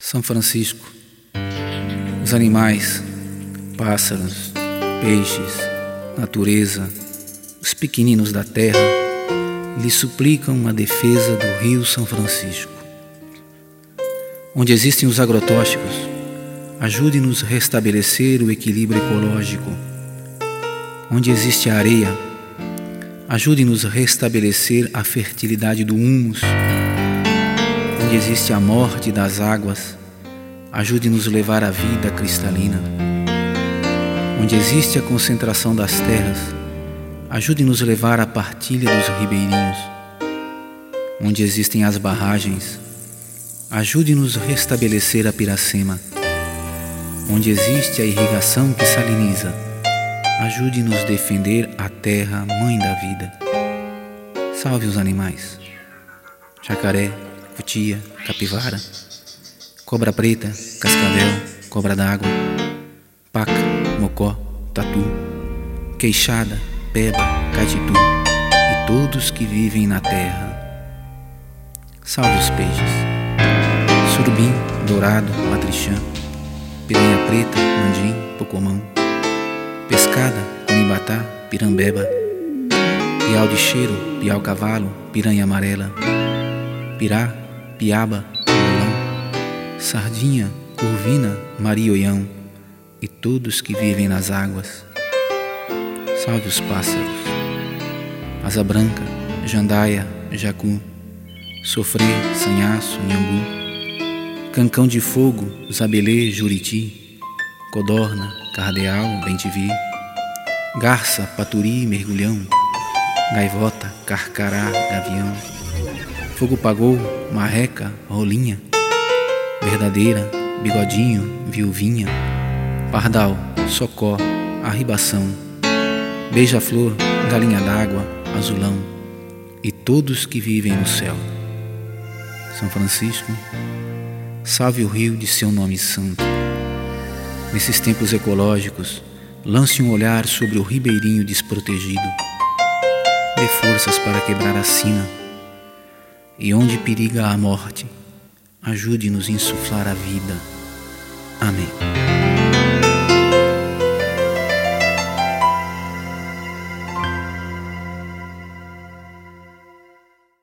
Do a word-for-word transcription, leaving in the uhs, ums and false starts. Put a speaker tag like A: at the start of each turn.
A: São Francisco, os animais, pássaros, peixes, natureza, os pequeninos da terra, lhe suplicam a defesa do rio São Francisco. Onde existem os agrotóxicos, ajude-nos a restabelecer o equilíbrio ecológico. Onde existe a areia, ajude-nos a restabelecer a fertilidade do humus. Onde existe a morte das águas, ajude-nos a levar a vida cristalina. Onde existe a concentração das terras, ajude-nos a levar a partilha dos ribeirinhos. Onde existem as barragens, ajude-nos a restabelecer a Piracema. Onde existe a irrigação que saliniza, ajude-nos a defender a terra, mãe da vida. Salve os animais, jacaré, cutia, capivara, cobra preta, cascavel, cobra d'água, paca, mocó, tatu, queixada, peba, caititu e todos que vivem na terra. Salve os peixes, surubim, dourado, matrixã, piranha preta, mandim, pocomão, pescada, cunibatá, pirambeba, piau de cheiro, piau cavalo, piranha amarela, pirá, piaba, violão, sardinha, curvina, marioião e todos que vivem nas águas. Salve os pássaros, asa branca, jandaia, jacu, sofrê, sanhaço, nhambu, cancão de fogo, zabelê, juriti, codorna, cardeal, bem-te-vi, garça, paturi, mergulhão, gaivota, carcará, gavião, fogo-pagou, marreca, rolinha, verdadeira, bigodinho, viuvinha, pardal, socó, arribação, beija-flor, galinha d'água, azulão e todos que vivem no céu. São Francisco, salve o rio de seu nome santo. Nesses tempos ecológicos, lance um olhar sobre o ribeirinho desprotegido. Dê forças para quebrar a sina. E onde periga a morte, ajude-nos a insuflar a vida. Amém.